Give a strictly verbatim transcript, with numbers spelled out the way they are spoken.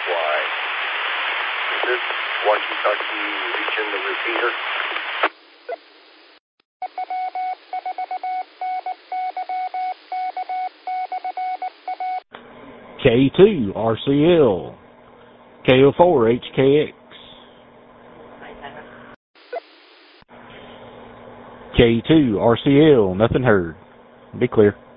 Why? Is this walkie-talkie reaching the repeater? K two R C L, K O four H K X, K two R C L, nothing heard. Be clear.